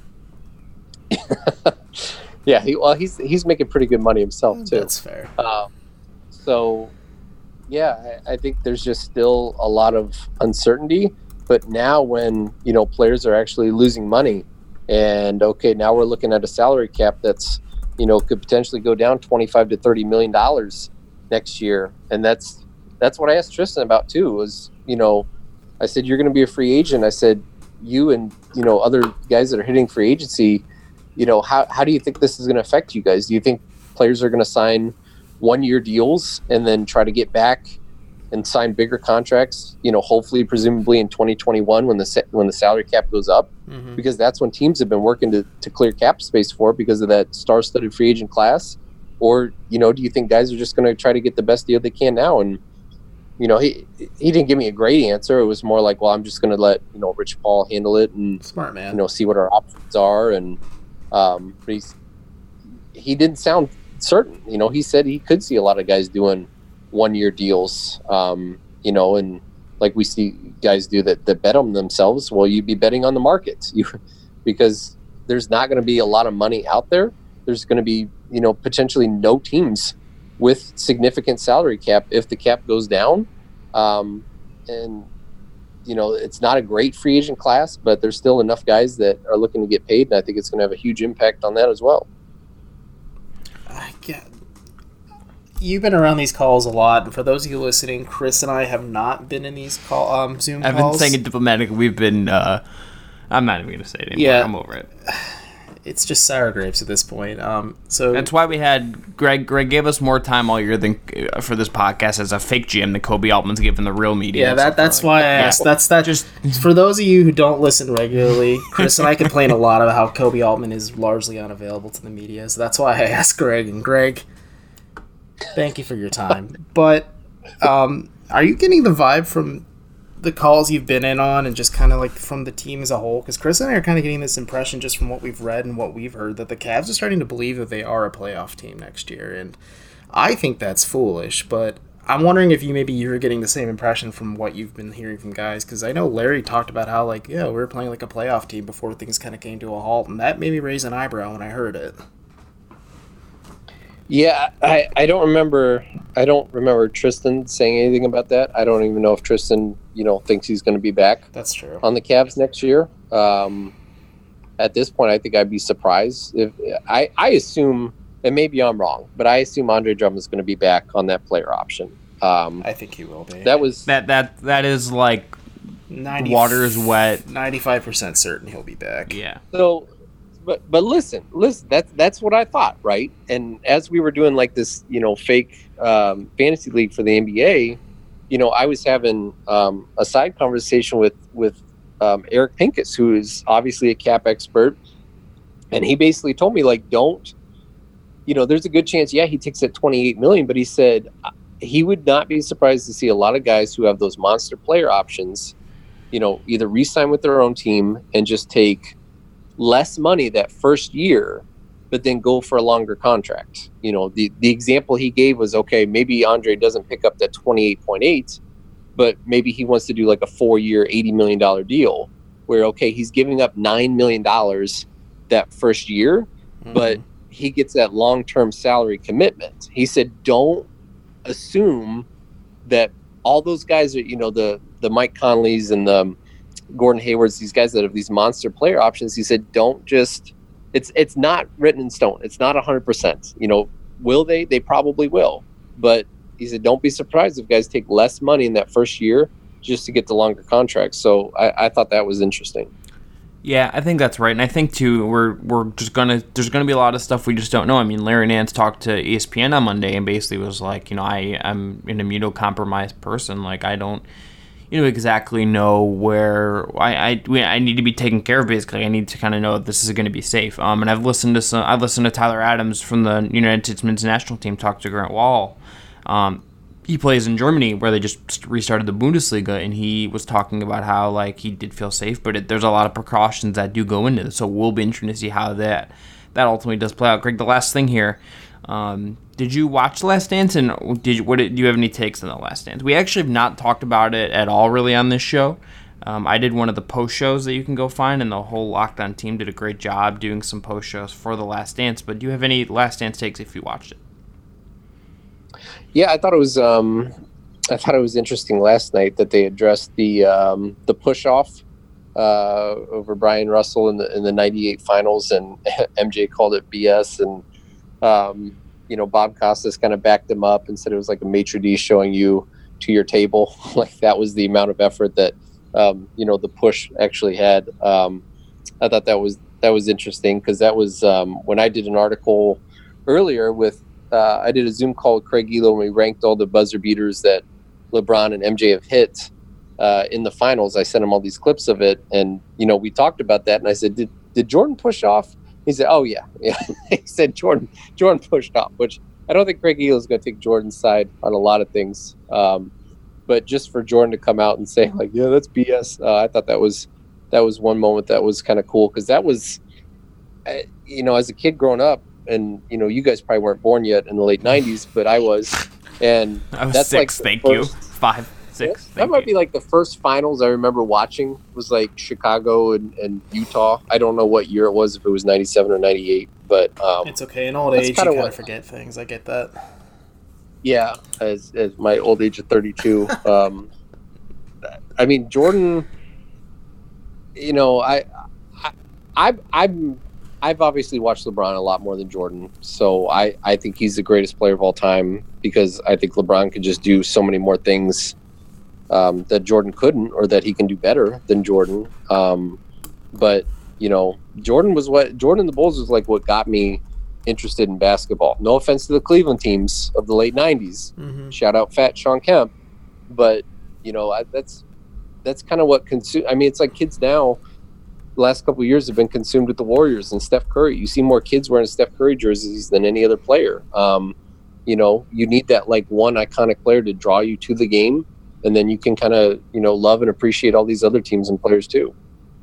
yeah, he, well, he's he's making pretty good money himself too. That's fair. Um, so, yeah, I, I think there's just still a lot of uncertainty. But now, when you know players are actually losing money, and okay, now we're looking at a salary cap that's you know could potentially go down twenty-five to thirty million dollars next year, and that's. that's what I asked Tristan about too. Was, you know, I said, you're going to be a free agent. I said, you and, you know, other guys that are hitting free agency, you know, how, how do you think this is going to affect you guys? Do you think players are going to sign one-year deals and then try to get back and sign bigger contracts, you know, hopefully, presumably in twenty twenty-one when the when the salary cap goes up? Mm-hmm. Because that's when teams have been working to, to clear cap space for because of that star-studded free agent class. Or, you know, do you think guys are just going to try to get the best deal they can now? And, you know, he he didn't give me a great answer. It was more like, well, I'm just going to let, you know, Rich Paul handle it and, smart man, you know, see what our options are. And um, but he's, he didn't sound certain. You know, he said he could see a lot of guys doing one-year deals, um, you know, and like we see guys do that, that bet on themselves. Well, you'd be betting on the market you, because there's not going to be a lot of money out there. There's going to be, you know, potentially no teams with significant salary cap if the cap goes down. Um, and, you know, it's not a great free agent class, but there's still enough guys that are looking to get paid, and I think it's going to have a huge impact on that as well. I get. You've been around these calls a lot, and for those of you listening, Chris and I have not been in these call um, Zoom I've calls. I've been saying it diplomatically. We've been. Uh, I'm not even going to say it anymore. Yeah. I'm over it. It's just sour grapes at this point. Um, so that's why we had Greg. Greg gave us more time all year than uh, for this podcast as a fake G M that Kobe Altman's given the real media. Yeah, that that's why I asked. Yeah. That's that. Just for those of you who don't listen regularly, Chris and I complain a lot about how Kobe Altman is largely unavailable to the media. So that's why I asked Greg. And Greg, thank you for your time. But um, are you getting the vibe from the calls you've been in on and just kind of like from the team as a whole? Because Chris and I are kind of getting this impression just from what we've read and what we've heard that the Cavs are starting to believe that they are a playoff team next year. And I think that's foolish, but I'm wondering if you maybe you're getting the same impression from what you've been hearing from guys, because I know Larry talked about how, like, yeah, we were playing like a playoff team before things kind of came to a halt, and that made me raise an eyebrow when I heard it. Yeah, I, I don't remember I don't remember Tristan saying anything about that. I don't even know if Tristan, you know, thinks he's going to be back. That's true. On the Cavs next year. Um, at this point, I think I'd be surprised if I, I assume, and maybe I'm wrong, but I assume Andre Drummond is going to be back on that player option. Um, I think he will be. That was that that that is like ninety, water is wet. ninety-five percent certain he'll be back. Yeah. So. But but listen, listen. That's that's what I thought, right? And as we were doing like this, you know, fake um, fantasy league for the N B A, you know, I was having um, a side conversation with with um, Eric Pincus, who is obviously a cap expert, and he basically told me, like, don't, you know, there's a good chance, yeah, he takes that twenty-eight million, but he said he would not be surprised to see a lot of guys who have those monster player options, you know, either re-sign with their own team and just take less money that first year, but then go for a longer contract. You know, the, the example he gave was, okay, maybe Andre doesn't pick up that twenty-eight point eight, but maybe he wants to do like a four-year, eighty million dollars deal where, okay, he's giving up nine million dollars that first year, mm-hmm. but he gets that long-term salary commitment. He said, don't assume that all those guys are, you know, the, the Mike Conleys and the Gordon Hayward's, these guys that have these monster player options. He said, don't just, it's it's not written in stone. It's not one hundred percent. You know, will they? They probably will. But he said, don't be surprised if guys take less money in that first year just to get the longer contracts. So I, I thought that was interesting. Yeah, I think that's right. And I think, too, we're we're just going to, there's going to be a lot of stuff we just don't know. I mean, Larry Nance talked to E S P N on Monday and basically was like, you know, I, I'm an immunocompromised person. Like, I don't, you know, exactly know where I I, I need to be taken care of. Basically, I need to kind of know that this is going to be safe. Um, and I've listened to some. I've listened to Tyler Adams from the United States men's national team talk to Grant Wall. Um, he plays in Germany, where they just restarted the Bundesliga, and he was talking about how like he did feel safe, but it, there's a lot of precautions that do go into it. So we'll be interested to see how that that ultimately does play out. Greg, the last thing here. Um, did you watch The Last Dance, and did you, what did, do you have any takes on The Last Dance? We actually have not talked about it at all really on this show. Um, I did one of the post shows that you can go find, and the whole Locked On team did a great job doing some post shows for The Last Dance. But do you have any Last Dance takes if you watched it? Yeah, I thought it was um, I thought it was interesting last night that they addressed the um, the push off uh, over Brian Russell in the in the ninety-eight finals, and M J called it B S, and um, you know, Bob Costas kind of backed him up and said it was like a maitre d' showing you, to your table. Like that was the amount of effort that um, you know the push actually had. Um, I thought that was that was interesting because that was um, when I did an article earlier with uh, I did a Zoom call with Craig Elo and we ranked all the buzzer beaters that LeBron and M J have hit uh, in the finals. I sent him all these clips of it, and you know we talked about that. And I said, "Did did Jordan push off?" He said, "Oh yeah, yeah." He said Jordan Jordan pushed off, which I don't think Craig Elo is going to take Jordan's side on a lot of things. Um, but just for Jordan to come out and say like, "Yeah, that's B S," uh, I thought that was. That was one moment that was kind of cool because that was, you know, as a kid growing up, and you know, you guys probably weren't born yet in the late nineties, but I was, and I was that's six. like Thank first, you. Five, six. Yeah, that might you. be like the first finals I remember watching was like Chicago and, and Utah. I don't know what year it was, if it was ninety-seven or ninety-eight, but um, it's okay. In old age, you kind of forget things. I get that. Yeah, as as my old age of thirty-two, um, I mean Jordan. You know, I, I, I, I'm, I've obviously watched LeBron a lot more than Jordan, so I, I think he's the greatest player of all time because I think LeBron could just do so many more things um, that Jordan couldn't, or that he can do better than Jordan. Um, but you know, Jordan was what Jordan and the Bulls was like what got me interested in basketball. No offense to the Cleveland teams of the late nineties. Mm-hmm. Shout out Fat Sean Kemp, but you know I, that's. That's kind of what consume. I mean, it's like kids now. The last couple of years have been consumed with the Warriors and Steph Curry. You see more kids wearing Steph Curry jerseys than any other player. Um, you know, you need that like one iconic player to draw you to the game, and then you can kind of you know love and appreciate all these other teams and players too.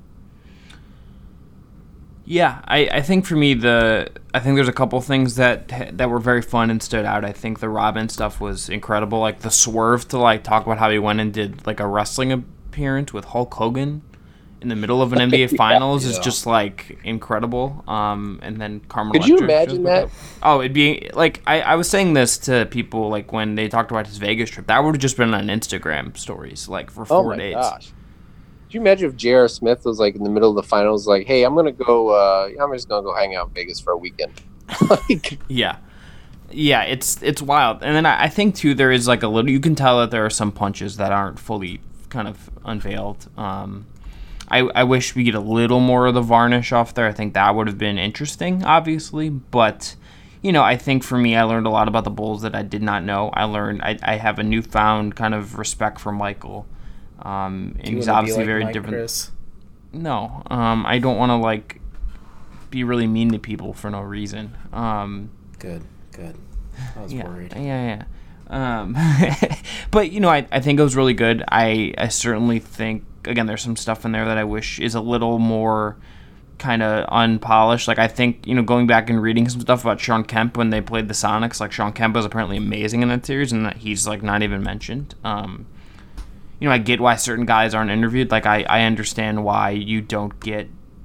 Yeah, I, I think for me the I think there's a couple things that that were very fun and stood out. I think the Robin stuff was incredible, like the swerve to like talk about how he went and did like a wrestling appearance with Hulk Hogan in the middle of an N B A Finals yeah. is just like incredible. Um, and then Carmelo. Could you imagine that? Oh, it'd be like I, I was saying this to people like when they talked about his Vegas trip. That would have just been on Instagram stories like for four oh my days. Gosh. Could you imagine if J R. Smith was like in the middle of the finals, like, "Hey, I'm gonna go. Uh, I'm just gonna go hang out in Vegas for a weekend." like, yeah. Yeah, it's it's wild. And then I, I think, too, there is like a little... You can tell that there are some punches that aren't fully kind of unveiled. Um, I, I wish we get a little more of the varnish off there. I think that would have been interesting, obviously. But, you know, I think for me, I learned a lot about the Bulls that I did not know. I learned... I, I have a newfound kind of respect for Michael. Um, and he's obviously like very Mike different. Chris? No, um, I don't want to, like, be really mean to people for no reason. Um, Good. Good. I was yeah, worried. Yeah, yeah. Um, but, you know, I, I think it was really good. I, I certainly think, again, there's some stuff in there that I wish is a little more kind of unpolished. Like, I think, you know, going back and reading some stuff about Sean Kemp when they played the Sonics, like, Sean Kemp was apparently amazing in that series, and that he's, like, not even mentioned. Um, you know, I get why certain guys aren't interviewed. Like, I, I understand why you don't get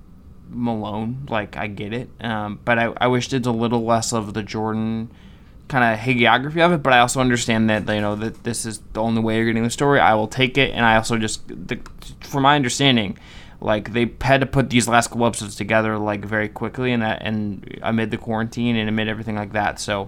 Malone, like I get it, um, but I, I wish there's a little less of the Jordan kind of hagiography of it, but I also understand that, you know, that this is the only way you're getting the story. I will take it, and I also just, the, from my understanding, like they had to put these last couple episodes together like very quickly, and that and amid the quarantine and amid everything like that, so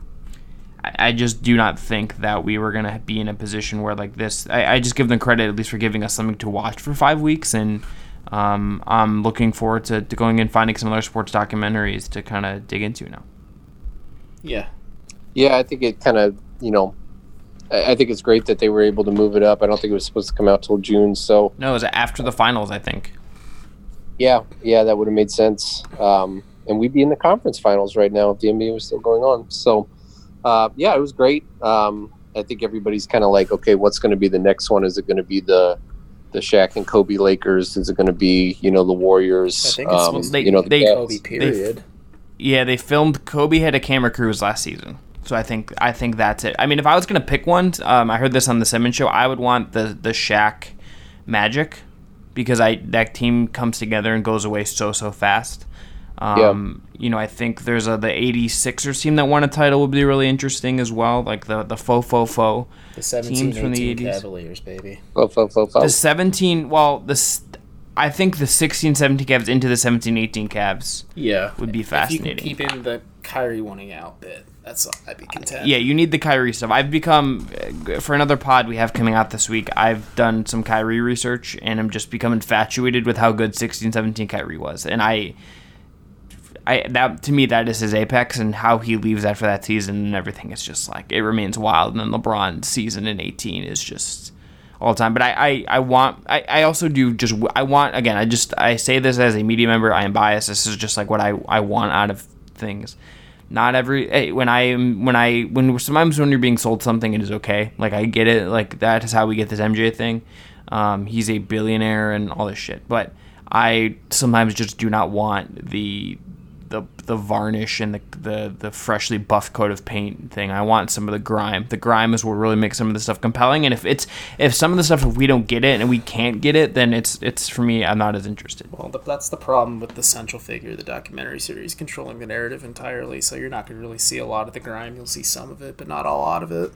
I, I just do not think that we were gonna be in a position where like this. I, I just give them credit at least for giving us something to watch for five weeks, and Um, I'm looking forward to, to going and finding some other sports documentaries to kind of dig into now. Yeah. Yeah, I think it kind of, you know, I, I think it's great that they were able to move it up. I don't think it was supposed to come out till June, so. No, it was after the finals, I think. Yeah, yeah, that would have made sense. Um, and we'd be in the conference finals right now if the N B A was still going on. So, uh, yeah, it was great. Um, I think everybody's kind of like, okay, what's going to be the next one? Is it going to be the the Shaq and Kobe Lakers? Is it going to be, you know, the Warriors? I think it's um, they, you know, they, the Kobe period. They, yeah, they filmed. Kobe had a camera crews last season, so I think I think that's it. I mean, if I was going to pick one, um, I heard this on the Simmons show. I would want the the Shaq Magic, because I that team comes together and goes away so so fast. Um, yeah. You know, I think there's a the eighty-sixers team that won a title would be really interesting as well, like the the faux faux faux. The seventeen teams from the eighties. Cavaliers, baby. Faux, faux, faux, faux. The seventeen, well, the I think the sixteen seventeen Cavs into the seventeen eighteen Cavs yeah. would be fascinating. If you can keep in the Kyrie wanting out bit. That's I'd be content. Yeah, you need the Kyrie stuff. I've become, for another pod we have coming out this week, I've done some Kyrie research, and I'm just become infatuated with how good sixteen seventeen Kyrie was. And I, I that to me, that is his apex, and how he leaves after that season and everything is just like, it remains wild. And then LeBron's season in eighteen is just all the time. But I, I, I want, I, I also do just, I want, again, I just, I say this as a media member, I am biased. This is just like what I, I want out of things. Not every when I when I when sometimes when you're being sold something, it is okay. Like, I get it. Like, that is how we get this M J thing. Um, he's a billionaire and all this shit. But I sometimes just do not want the the the varnish and the the the freshly buffed coat of paint thing. I want some of the grime. The grime is what really makes some of the stuff compelling. And if it's if some of the stuff, if we don't get it and we can't get it, then it's it's for me, I'm not as interested. Well, that's the problem with the central figure, the documentary series, controlling the narrative entirely. So you're not going to really see a lot of the grime. You'll see some of it, but not a lot of it.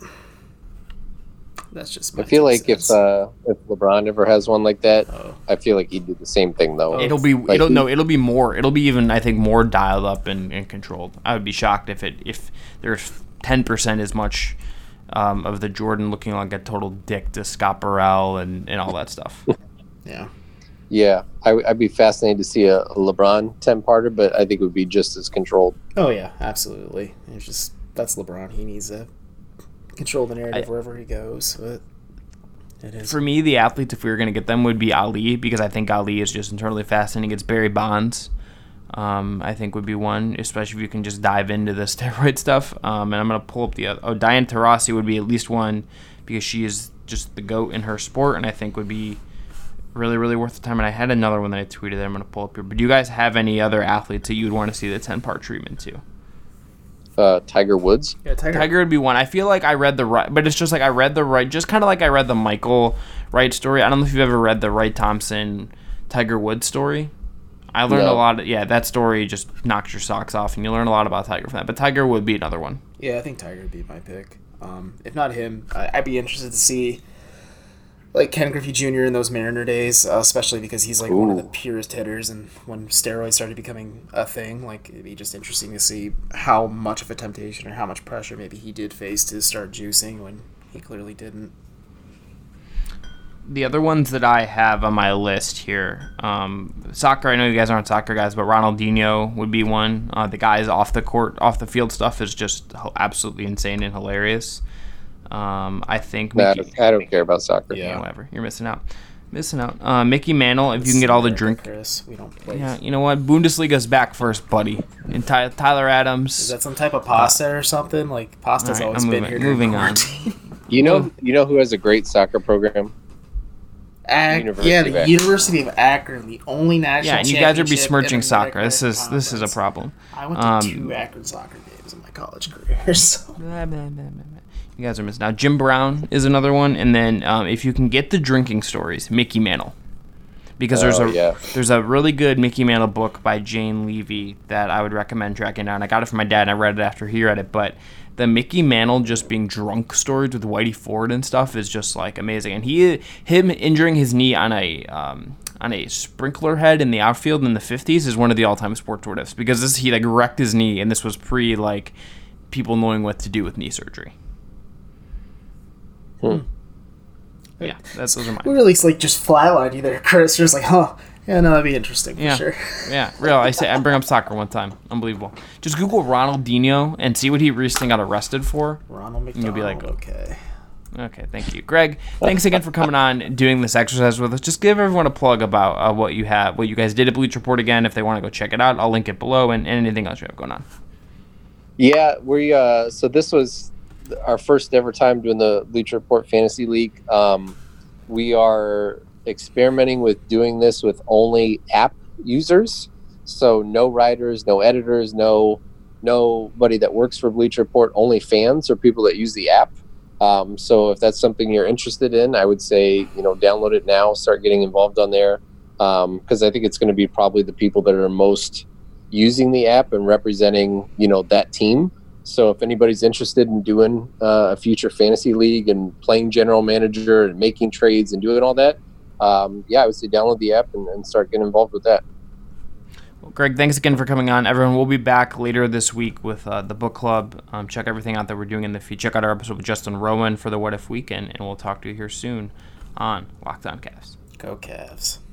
That's just my I feel like sense. if uh, if LeBron ever has one like that, Oh. I feel like he'd do the same thing though. It'll be Like it'll he- no it'll be more it'll be even I think more dialed up and, and controlled. I would be shocked if it if there's ten percent as much um, of the Jordan looking like a total dick to Scott Burrell and, and all that stuff. Yeah. Yeah, I, I'd be fascinated to see a, a LeBron ten-parter, but I think it would be just as controlled. Oh yeah, absolutely. It's just that's LeBron. He needs to control the narrative I- wherever he goes. But it is For me, the athletes, if we were going to get them, would be Ali, because I think Ali is just internally fascinating. It's Barry Bonds, um, I think would be one, especially if you can just dive into the steroid stuff. Um, and I'm going to pull up the other. Oh, Diane Taurasi would be at least one, because she is just the GOAT in her sport, and I think would be really, really worth the time. And I had another one that I tweeted that I'm going to pull up here. But do you guys have any other athletes that you'd want to see the ten-part treatment to? Uh, Tiger Woods. yeah, Tiger. Tiger would be one. I feel like I read the right, but it's just like I read the right, just kind of like I read the Michael Wright story. I don't know if you've ever read the Wright Thompson Tiger Woods story. I learned No. a lot. Of, yeah, that story just knocks your socks off, and you learn a lot about Tiger from that. But Tiger would be another one. Yeah, I think Tiger would be my pick. Um, if not him, I, I'd be interested to see like Ken Griffey Junior in those Mariner days, uh, especially because he's like one of the Ooh. purest hitters, and when steroids started becoming a thing, like it'd be just interesting to see how much of a temptation or how much pressure maybe he did face to start juicing when he clearly didn't. The other ones that I have on my list here, um, soccer. I know you guys aren't soccer guys, but Ronaldinho would be one. Uh, the guys off the court, off the field stuff is just absolutely insane and hilarious. Um, I think Nah, I, Mickey, don't, I don't care about soccer. Yeah. yeah, whatever. You're missing out. Missing out. Uh, Mickey Mantle, if you can get all the drink. Chris, we don't play. Yeah, you know what? Bundesliga's back first, buddy. And Ty- Tyler Adams. Is that some type of pasta or something? Like pasta's all right, always I'm been moving- here. during moving on. quarantine. You know, you know who has a great soccer program? Ac- University yeah, of the Akron. University of Akron, the only national. Yeah, and you guys are championship besmirching in the soccer. This American is this is a Conference. problem. I went to Um, two Akron soccer games in my college career. So. Blah, blah, blah, blah, blah. You guys are missing out. Jim Brown is another one, and then um, if you can get the drinking stories, Mickey Mantle, because there's Oh, a yeah. there's a really good Mickey Mantle book by Jane Levy that I would recommend tracking down. I got it from my dad, and I read it after he read it. But the Mickey Mantle just being drunk stories with Whitey Ford and stuff is just like amazing. And he him injuring his knee on a um, on a sprinkler head in the outfield in the fifties is one of the all time sports what ifs, because this he like wrecked his knee, and this was pre like people knowing what to do with knee surgery. Hmm. Yeah, that's those are mine. We really like just flatlined you there, Chris. You're just like, huh? Yeah, no, that'd be interesting for Yeah, sure. yeah, real. I say I bring up soccer one time, unbelievable. Just Google Ronaldinho and see what he recently got arrested for. Ronald McDonald. You'll be like, okay. Okay, thank you, Greg. Thanks again for coming on and doing this exercise with us. Just give everyone a plug about uh, what you have, what you guys did at Bleach Report again. If they want to go check it out, I'll link it below, and, and anything else you have going on. Yeah, we uh so this was our first ever time doing the Bleacher Report Fantasy League. Um, we are experimenting with doing this with only app users, so no writers, no editors, no nobody that works for Bleacher Report, only fans or people that use the app. Um, so if that's something you're interested in, I would say, you know, download it now, start getting involved on there, because I think it's going to be probably the people that are most using the app and representing, you know, that team. So if anybody's interested in doing uh, a future fantasy league and playing general manager and making trades and doing all that, um, yeah, I would say download the app and, and start getting involved with that. Well, Greg, thanks again for coming on. Everyone, we'll be back later this week with uh, the book club. Um, check everything out that we're doing in the feed. Check out our episode with Justin Rowan for the What If Weekend, and we'll talk to you here soon on Locked On Cavs. Go Cavs.